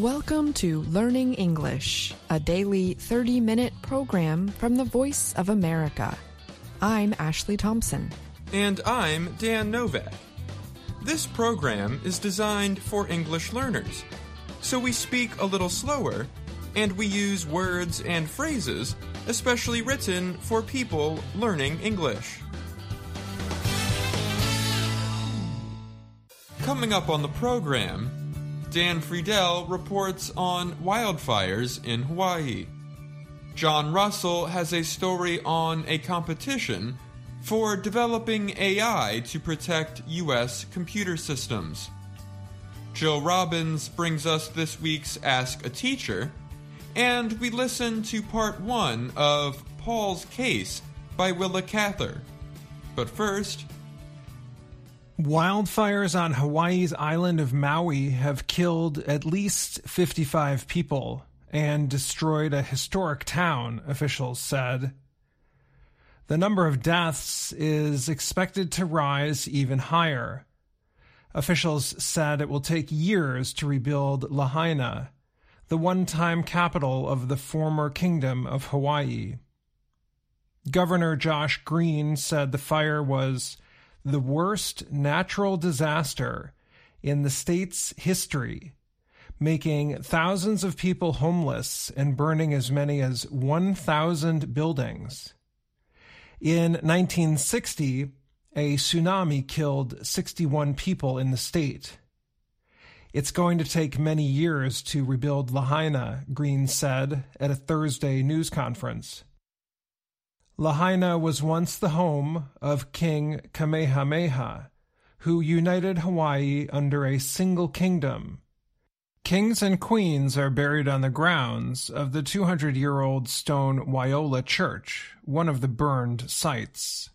Welcome to Learning English, a daily 30-minute program from the Voice of America. I'm Ashley Thompson. And I'm Dan Novak. This program is designed for English learners, so we speak a little slower, and we use words and phrases especially written for people learning English. Coming up on the program, Dan Friedel reports on wildfires in Hawaii. John Russell has a story on a competition for developing AI to protect U.S. computer systems. Jill Robbins brings us this week's Ask a Teacher, and we listen to part 1 of Paul's Case by Willa Cather. But first, wildfires on Hawaii's island of Maui have killed at least 55 people and destroyed a historic town, officials said. The number of deaths is expected to rise even higher. Officials said it will take years to rebuild Lahaina, the one-time capital of the former Kingdom of Hawaii. Governor Josh Green said the fire was the worst natural disaster in the state's history, making thousands of people homeless and burning as many as 1,000 buildings. In 1960, a tsunami killed 61 people in the state. It's going to take many years to rebuild Lahaina, Green said at a Thursday news conference. Lahaina was once the home of King Kamehameha, who united Hawaii under a single kingdom. Kings and queens are buried on the grounds of the 200-year-old stone Waiола Church, one of the burned sites.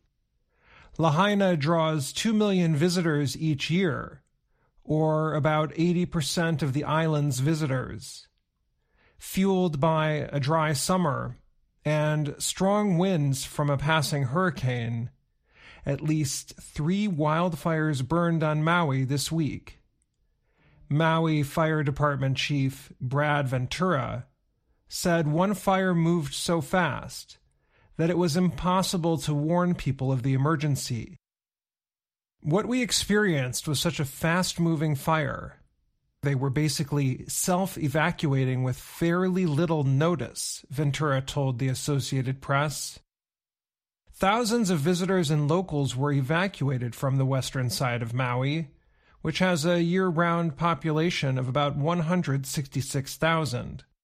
Lahaina draws 2 million visitors each year, or about 80% of the island's visitors. Fueled by a dry summer and strong winds from a passing hurricane, at least 3 wildfires burned on Maui this week. Maui Fire Department Chief Brad Ventura said one fire moved so fast that it was impossible to warn people of the emergency. What we experienced was such a fast-moving fire. They were basically self-evacuating with fairly little notice, Ventura told the Associated Press. Thousands of visitors and locals were evacuated from the western side of Maui, which has a year-round population of about 166,000.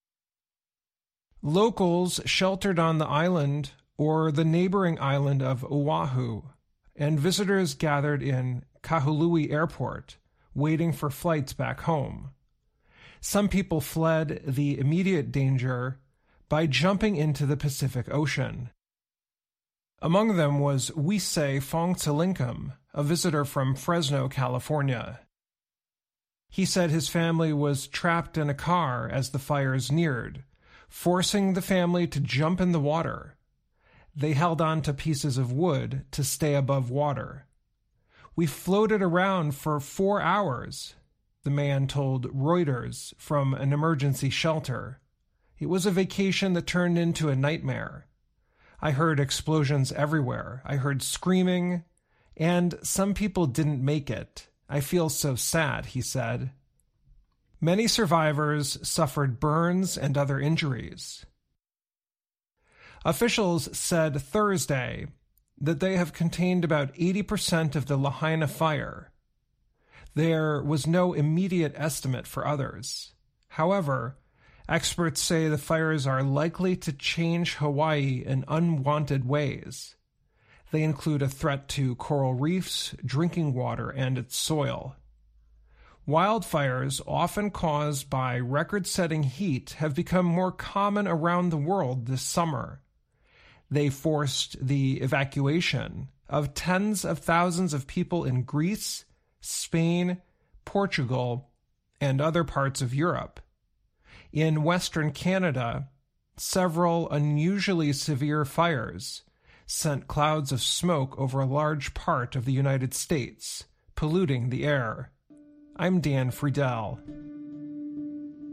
Locals sheltered on the island or the neighboring island of Oahu, and visitors gathered in Kahului Airport, waiting for flights back home. Some people fled the immediate danger by jumping into the Pacific Ocean. Among them was Wisei Fongtsalinkum, a visitor from Fresno, California. He said his family was trapped in a car as the fires neared, forcing the family to jump in the water. They held on to pieces of wood to stay above water. We floated around for 4 hours, the man told Reuters from an emergency shelter. It was a vacation that turned into a nightmare. I heard explosions everywhere. I heard screaming, and some people didn't make it. I feel so sad, he said. Many survivors suffered burns and other injuries. Officials said Thursday that they have contained about 80% of the Lahaina fire. There was no immediate estimate for others. However, experts say the fires are likely to change Hawaii in unwanted ways. They include a threat to coral reefs, drinking water, and its soil. Wildfires, often caused by record-setting heat, have become more common around the world this summer. They forced the evacuation of tens of thousands of people in Greece, Spain, Portugal, and other parts of Europe. In Western Canada, several unusually severe fires sent clouds of smoke over a large part of the United States, polluting the air. I'm Dan Friedel.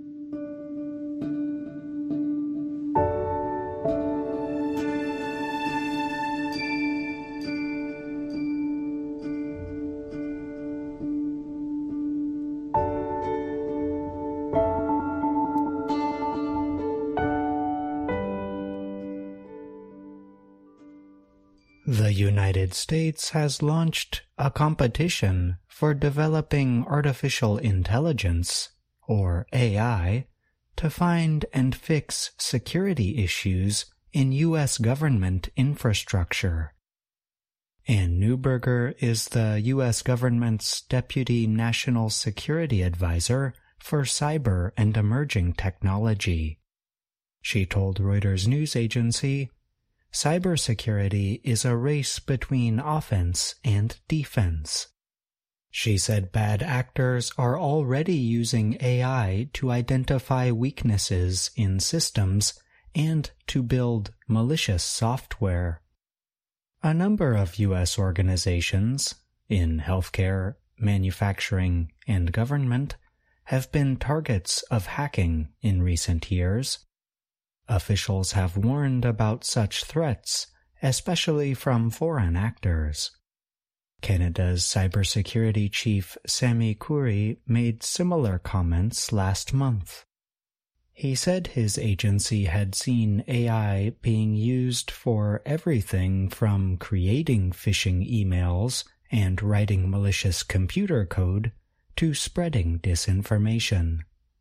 United States has launched a competition for developing artificial intelligence, or AI, to find and fix security issues in U.S. government infrastructure. Ann Neuberger is the U.S. government's Deputy National Security Advisor for Cyber and Emerging Technology. She told Reuters news agency, "Cybersecurity is a race between offense and defense." She said bad actors are already using AI to identify weaknesses in systems and to build malicious software. A number of U.S. organizations, in healthcare, manufacturing, and government, have been targets of hacking in recent years. Officials have warned about such threats, especially from foreign actors. Canada's cybersecurity chief Sami Khoury made similar comments last month. He said his agency had seen AI being used for everything from creating phishing emails and writing malicious computer code to spreading disinformation.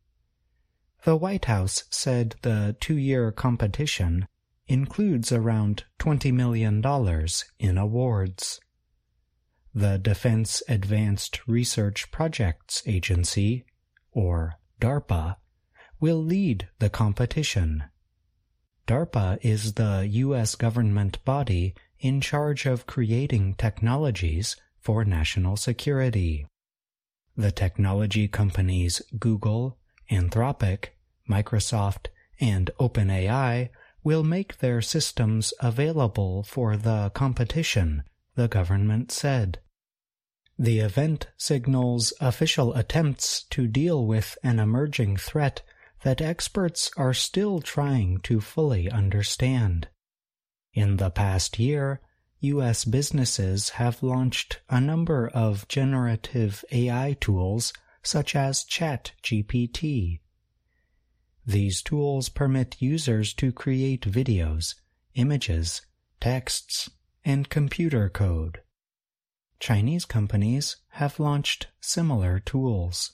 The White House said the 2-year competition includes around $20 million in awards. The Defense Advanced Research Projects Agency, or DARPA, will lead the competition. DARPA is the U.S. government body in charge of creating technologies for national security. The technology companies Google, Anthropic, Microsoft, and OpenAI will make their systems available for the competition, the government said. The event signals official attempts to deal with an emerging threat that experts are still trying to fully understand. In the past year, U.S. businesses have launched a number of generative AI tools such as ChatGPT. These tools permit users to create videos, images, texts, and computer code. Chinese companies have launched similar tools.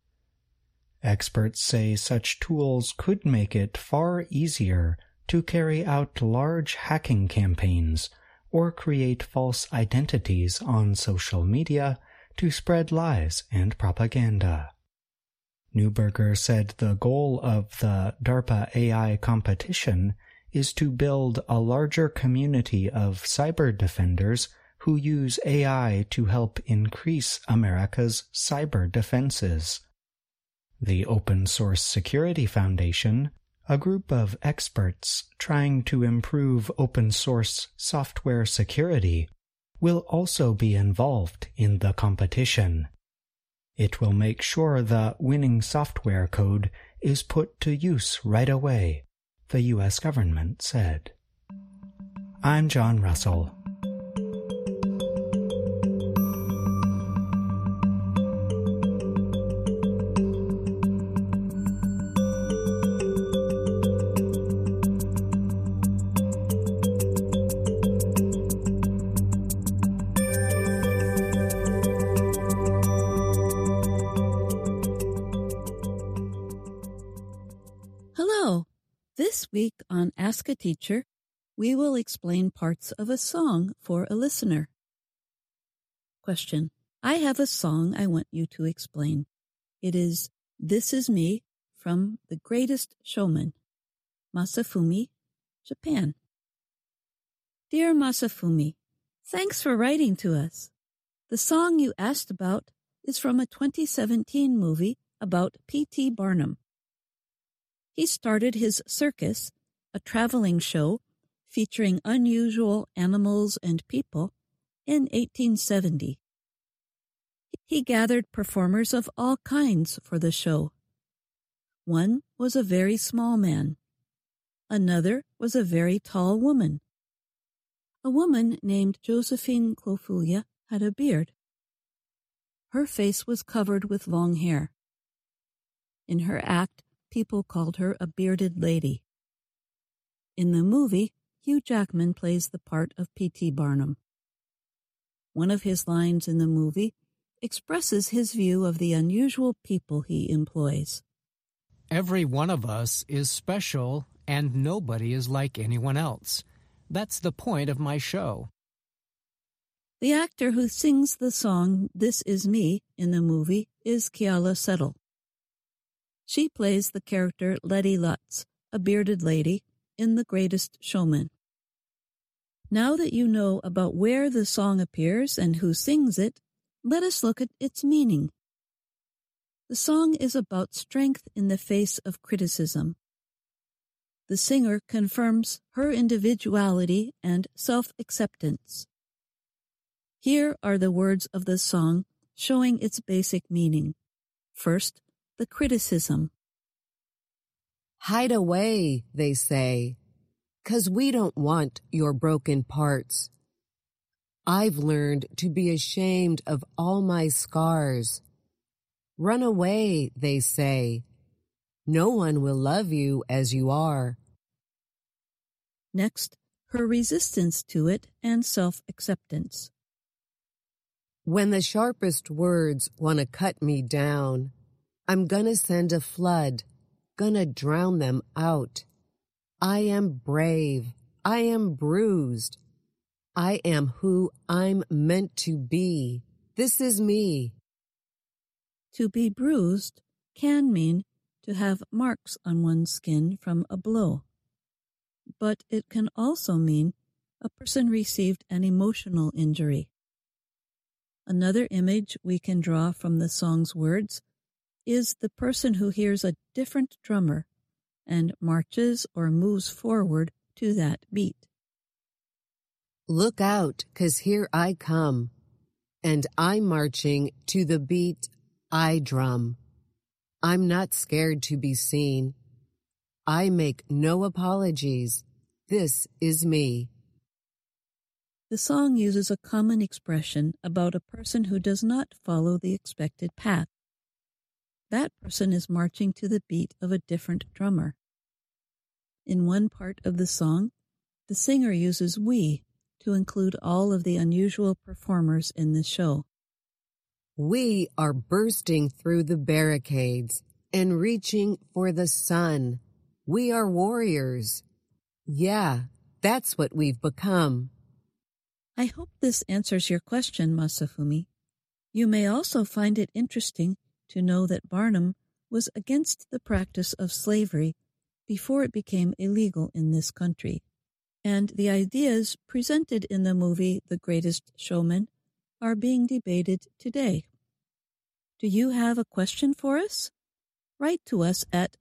Experts say such tools could make it far easier to carry out large hacking campaigns or create false identities on social media to spread lies and propaganda. Neuberger said the goal of the DARPA AI competition is to build a larger community of cyber defenders who use AI to help increase America's cyber defenses. The Open Source Security Foundation, a group of experts trying to improve open source software security, will also be involved in the competition. It will make sure the winning software code is put to use right away, the U.S. government said. I'm John Russell. Hello! This week on Ask a Teacher, we will explain parts of a song for a listener. Question: I have a song I want you to explain. It is This Is Me from The Greatest Showman, Masafumi, Japan. Dear Masafumi, thanks for writing to us. The song you asked about is from a 2017 movie about P.T. Barnum. He started his circus, a traveling show featuring unusual animals and people, in 1870. He gathered performers of all kinds for the show. One was a very small man. Another was a very tall woman. A woman named Josephine Clofulia had a beard. Her face was covered with long hair. In her act, people called her a bearded lady. In the movie, Hugh Jackman plays the part of P.T. Barnum. One of his lines in the movie expresses his view of the unusual people he employs. Every one of us is special, and nobody is like anyone else. That's the point of my show. The actor who sings the song This Is Me in the movie is Keala Settle. She plays the character Letty Lutz, a bearded lady, in The Greatest Showman. Now that you know about where the song appears and who sings it, let us look at its meaning. The song is about strength in the face of criticism. The singer confirms her individuality and self-acceptance. Here are the words of the song showing its basic meaning. First, the criticism. Hide away, they say, 'cause we don't want your broken parts. I've learned to be ashamed of all my scars. Run away, they say. No one will love you as you are. Next, her resistance to it and self-acceptance. When the sharpest words want to cut me down, I'm gonna send a flood, gonna drown them out. I am brave, I am bruised. I am who I'm meant to be. This is me. To be bruised can mean to have marks on one's skin from a blow. But it can also mean a person received an emotional injury. Another image we can draw from the song's words is the person who hears a different drummer and marches or moves forward to that beat. Look out, 'cause here I come, and I'm marching to the beat I drum. I'm not scared to be seen. I make no apologies. This is me. The song uses a common expression about a person who does not follow the expected path. That person is marching to the beat of a different drummer. In one part of the song, the singer uses we to include all of the unusual performers in the show. We are bursting through the barricades and reaching for the sun. We are warriors. Yeah, that's what we've become. I hope this answers your question, Masafumi. You may also find it interesting to know that Barnum was against the practice of slavery before it became illegal in this country, and the ideas presented in the movie The Greatest Showman are being debated today. Do you have a question for us? Write to us at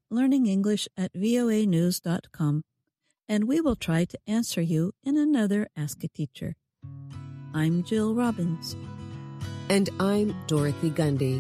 learningenglish@voanews.com, and we will try to answer you in another Ask a Teacher. I'm Jill Robbins. And I'm Dorothy Gundy.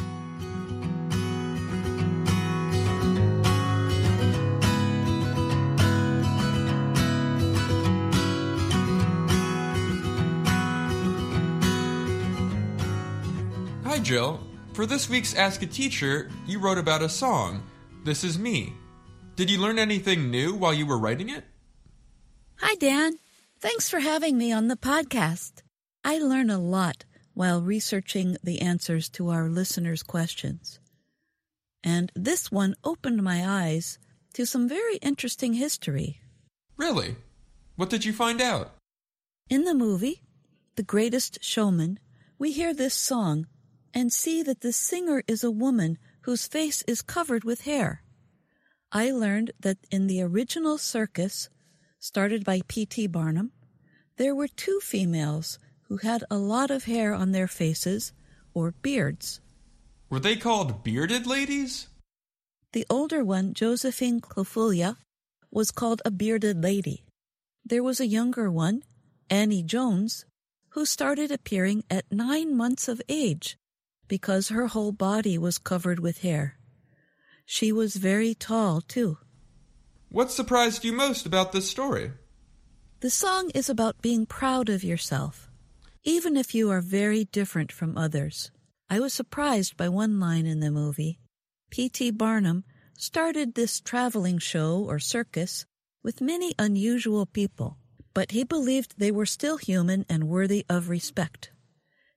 Hi, Jill. For this week's Ask a Teacher, you wrote about a song, This Is Me. Did you learn anything new while you were writing it? Hi, Dan. Thanks for having me on the podcast. I learn a lot while researching the answers to our listeners' questions. And this one opened my eyes to some very interesting history. Really? What did you find out? In the movie, The Greatest Showman, we hear this song and see that the singer is a woman whose face is covered with hair. I learned that in the original circus, started by P.T. Barnum, there were two females who had a lot of hair on their faces, or beards. Were they called bearded ladies? The older one, Josephine Clofulia, was called a bearded lady. There was a younger one, Annie Jones, who started appearing at 9 months of age because her whole body was covered with hair. She was very tall, too. What surprised you most about this story? The song is about being proud of yourself, even if you are very different from others. I was surprised by one line in the movie. P.T. Barnum started this traveling show or circus with many unusual people, but he believed they were still human and worthy of respect.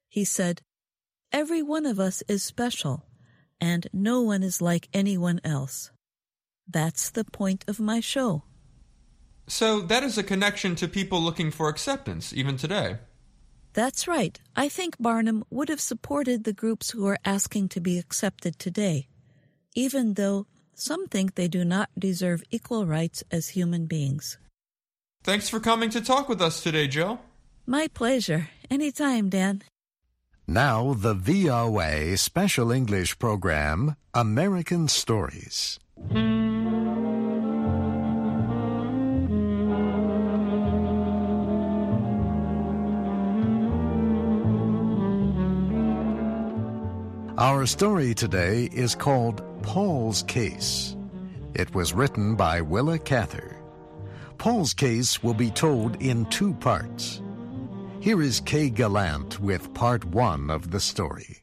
He said, "Every one of us is special, and no one is like anyone else. That's the point of my show." So that is a connection to people looking for acceptance, even today. That's right. I think Barnum would have supported the groups who are asking to be accepted today, even though some think they do not deserve equal rights as human beings. Thanks for coming to talk with us today, Jill. My pleasure. Anytime, Dan. Now the VOA Special English program, American Stories. Our story today is called Paul's Case. It was written by Willa Cather. Paul's Case will be told in 2 parts. Here is Kay Gallant with part 1 of the story.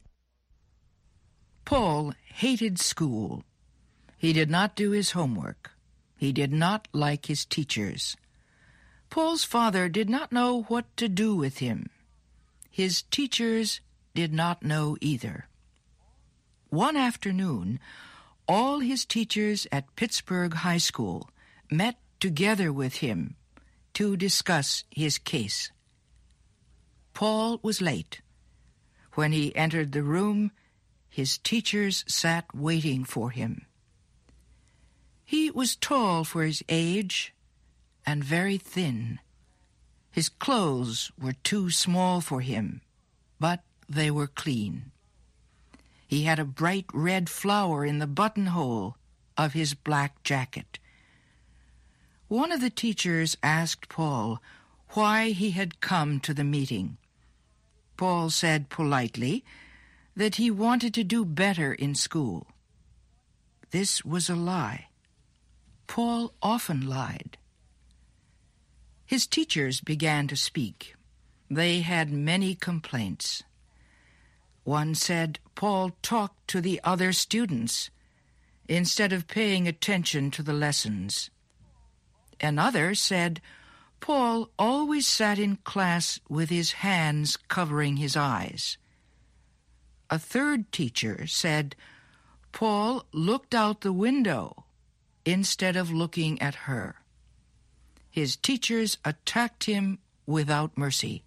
Paul hated school. He did not do his homework. He did not like his teachers. Paul's father did not know what to do with him. His teachers did not know either. One afternoon, all his teachers at Pittsburgh High School met together with him to discuss his case. Paul was late. When he entered the room, his teachers sat waiting for him. He was tall for his age and very thin. His clothes were too small for him, but they were clean. He had a bright red flower in the buttonhole of his black jacket. One of the teachers asked Paul why he had come to the meeting. Paul said politely that he wanted to do better in school. This was a lie. Paul often lied. His teachers began to speak. They had many complaints. One said Paul talked to the other students instead of paying attention to the lessons. Another said Paul always sat in class with his hands covering his eyes. A third teacher said Paul looked out the window instead of looking at her. His teachers attacked him without mercy.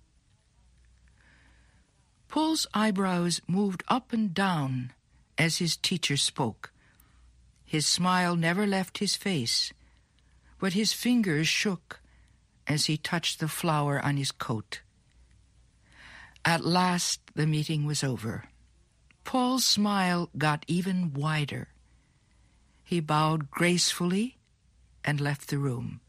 Paul's eyebrows moved up and down as his teacher spoke. His smile never left his face, but his fingers shook as he touched the flower on his coat. At last the meeting was over. Paul's smile got even wider. He bowed gracefully and left the room.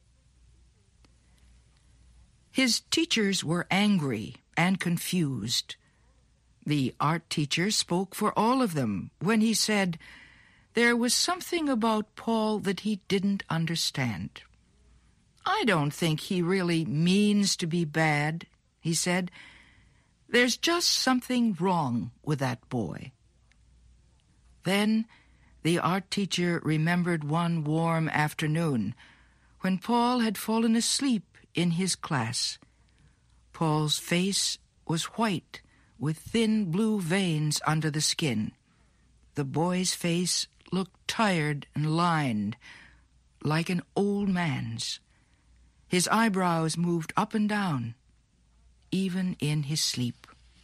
His teachers were angry and confused. The art teacher spoke for all of them when he said there was something about Paul that he didn't understand. "I don't think he really means to be bad," he said. "There's just something wrong with that boy." Then the art teacher remembered one warm afternoon when Paul had fallen asleep in his class. Paul's face was white with thin blue veins under the skin. The boy's face looked tired and lined, like an old man's. His eyebrows moved up and down, even in his sleep.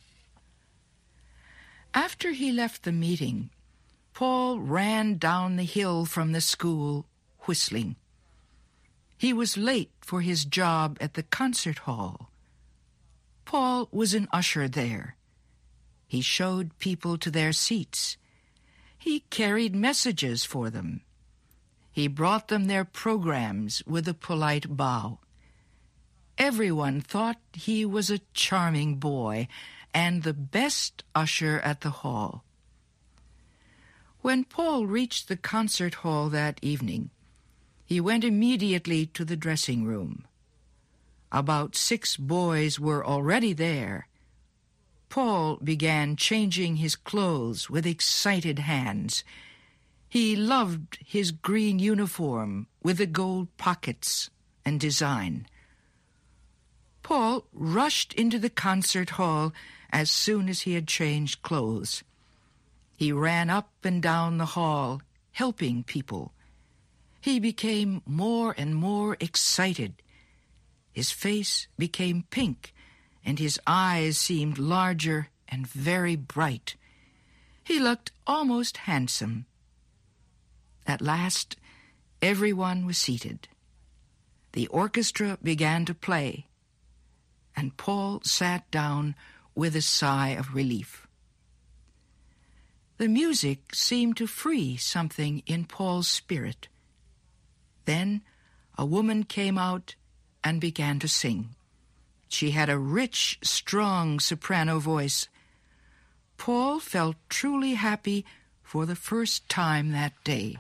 After he left the meeting, Paul ran down the hill from the school, whistling. He was late for his job at the concert hall. Paul was an usher there. He showed people to their seats. He carried messages for them. He brought them their programs with a polite bow. Everyone thought he was a charming boy and the best usher at the hall. When Paul reached the concert hall that evening, he went immediately to the dressing room. About 6 boys were already there. Paul began changing his clothes with excited hands. He loved his green uniform with the gold pockets and design. Paul rushed into the concert hall as soon as he had changed clothes. He ran up and down the hall, helping people. He became more and more excited. His face became pink, and his eyes seemed larger and very bright. He looked almost handsome. At last, everyone was seated. The orchestra began to play, and Paul sat down with a sigh of relief. The music seemed to free something in Paul's spirit. Then a woman came out and began to sing. She had a rich, strong soprano voice. Paul felt truly happy for the first time that day.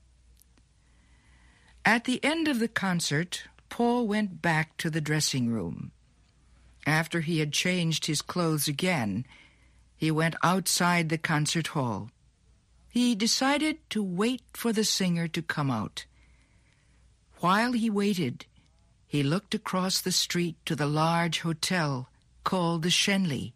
At the end of the concert, Paul went back to the dressing room. After he had changed his clothes again, he went outside the concert hall. He decided to wait for the singer to come out. While he waited, he looked across the street to the large hotel called the Schenley.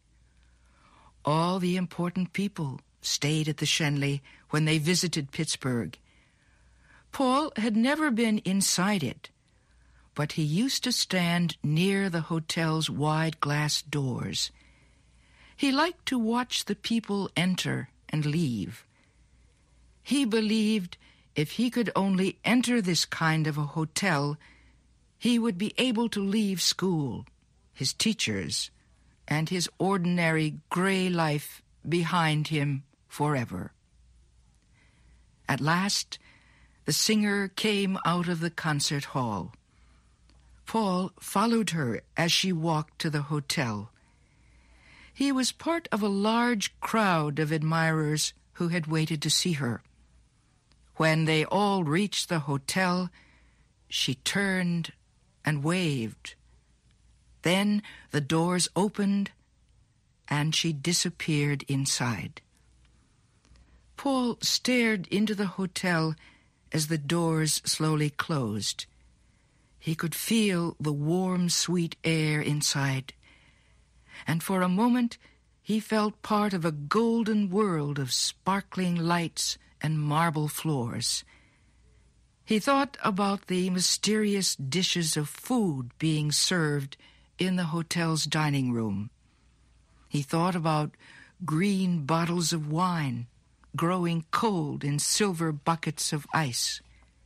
All the important people stayed at the Schenley when they visited Pittsburgh. Paul had never been inside it, but he used to stand near the hotel's wide glass doors. He liked to watch the people enter and leave. He believed if he could only enter this kind of a hotel, he would be able to leave school, his teachers, and his ordinary gray life behind him forever. At last, the singer came out of the concert hall. Paul followed her as she walked to the hotel. He was part of a large crowd of admirers who had waited to see her. When they all reached the hotel, she turned and waved. Then the doors opened, and she disappeared inside. Paul stared into the hotel as the doors slowly closed. He could feel the warm, sweet air inside, and for a moment he felt part of a golden world of sparkling lights and marble floors. He thought about the mysterious dishes of food being served in the hotel's dining room. He thought about green bottles of wine growing cold in silver buckets of ice.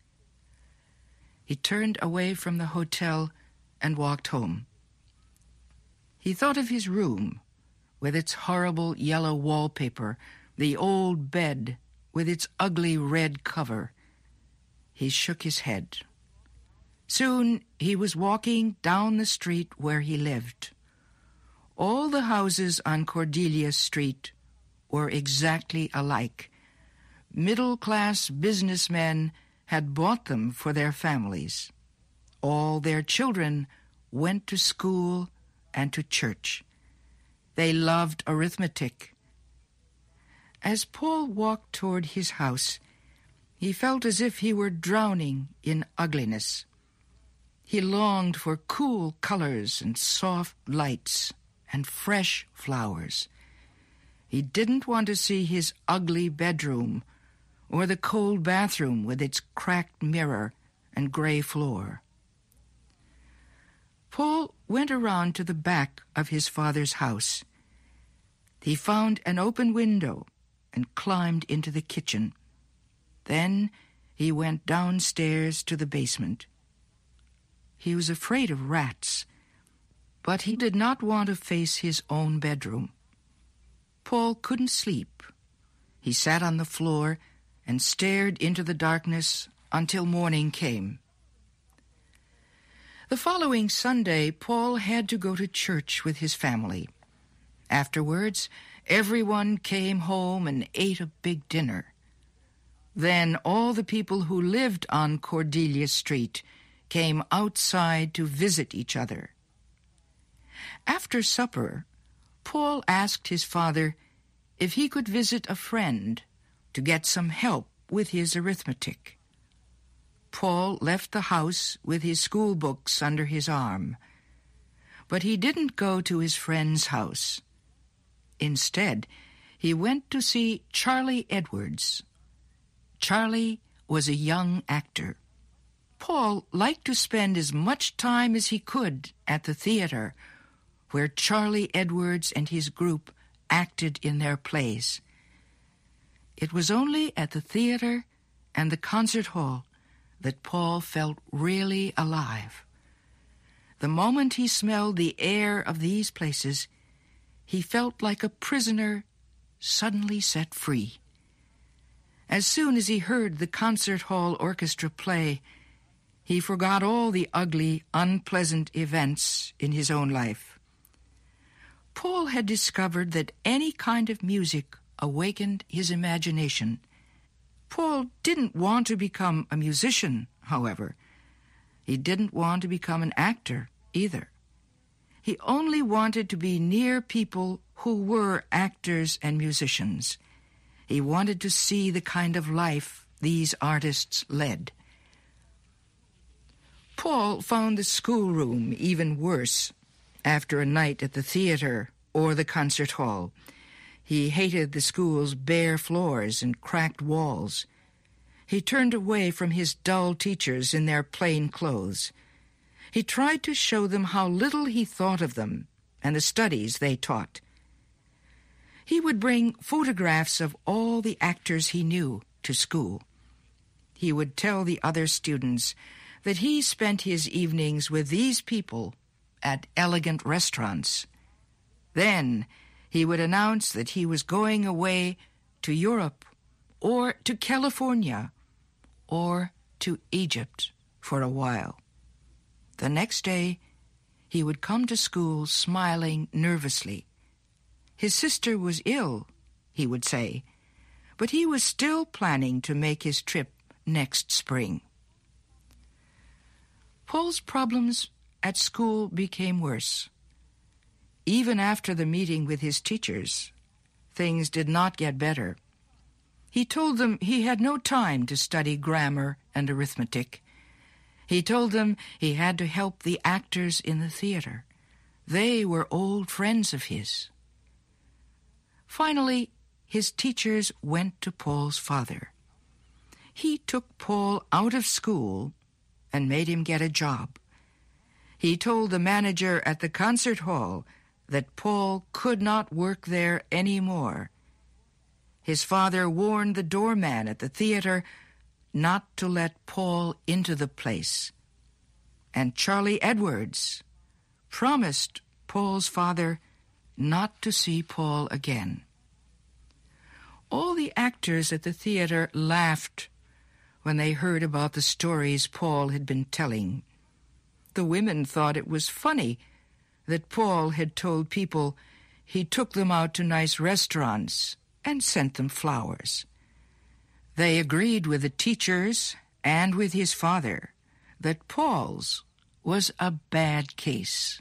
He turned away from the hotel and walked home. He thought of his room, with its horrible yellow wallpaper, the old bed with its ugly red cover. He shook his head. Soon he was walking down the street where he lived. All the houses on Cordelia Street were exactly alike. Middle-class businessmen had bought them for their families. All their children went to school and to church. They loved arithmetic. As Paul walked toward his house, he felt as if he were drowning in ugliness. He longed for cool colors and soft lights and fresh flowers. He didn't want to see his ugly bedroom or the cold bathroom with its cracked mirror and gray floor. Paul went around to the back of his father's house. He found an open window and climbed into the kitchen. Then he went downstairs to the basement. He was afraid of rats, but he did not want to face his own bedroom. Paul couldn't sleep. He sat on the floor and stared into the darkness until morning came. The following Sunday, Paul had to go to church with his family. Afterwards, everyone came home and ate a big dinner. Then all the people who lived on Cordelia Street came outside to visit each other. After supper, Paul asked his father if he could visit a friend to get some help with his arithmetic. Paul left the house with his school books under his arm. But he didn't go to his friend's house. Instead, he went to see Charlie Edwards. Charlie was a young actor. Paul liked to spend as much time as he could at the theater, where Charlie Edwards and his group acted in their plays. It was only at the theater and the concert hall that Paul felt really alive. The moment he smelled the air of these places, he felt like a prisoner suddenly set free. As soon as he heard the concert hall orchestra play, he forgot all the ugly, unpleasant events in his own life. Paul had discovered that any kind of music awakened his imagination. Paul didn't want to become a musician, however. He didn't want to become an actor either. He only wanted to be near people who were actors and musicians. He wanted to see the kind of life these artists led. Paul found the schoolroom even worse after a night at the theater or the concert hall. He hated the school's bare floors and cracked walls. He turned away from his dull teachers in their plain clothes. He tried to show them how little he thought of them and the studies they taught. He would bring photographs of all the actors he knew to school. He would tell the other students that he spent his evenings with these people at elegant restaurants. Then he would announce that he was going away to Europe or to California or to Egypt for a while. The next day, he would come to school smiling nervously. His sister was ill, he would say, but he was still planning to make his trip next spring. Paul's problems at school became worse. Even after the meeting with his teachers, things did not get better. He told them he had no time to study grammar and arithmetic. He told them he had to help the actors in the theater. They were old friends of his. Finally, his teachers went to Paul's father. He took Paul out of school and made him get a job. He told the manager at the concert hall that Paul could not work there anymore. His father warned the doorman at the theater not to let Paul into the place. And Charlie Edwards promised Paul's father not to see Paul again. All the actors at the theater laughed when they heard about the stories Paul had been telling. The women thought it was funny that Paul had told people he took them out to nice restaurants and sent them flowers. They agreed with the teachers and with his father that Paul's was a bad case.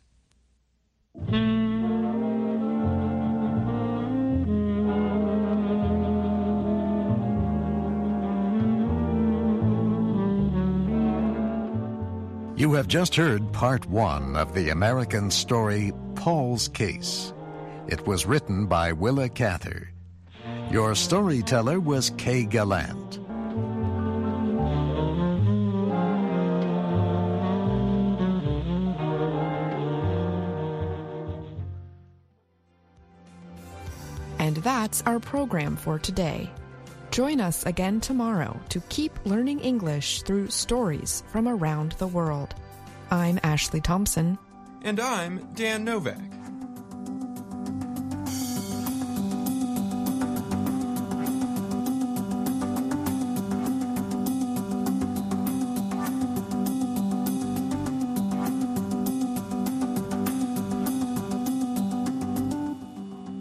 You have just heard part one of the American story Paul's Case. It was written by Willa Cather. Your storyteller was Kay Gallant. And that's our program for today. Join us again tomorrow to keep learning English through stories from around the world. I'm Ashley Thompson. And I'm Dan Novak.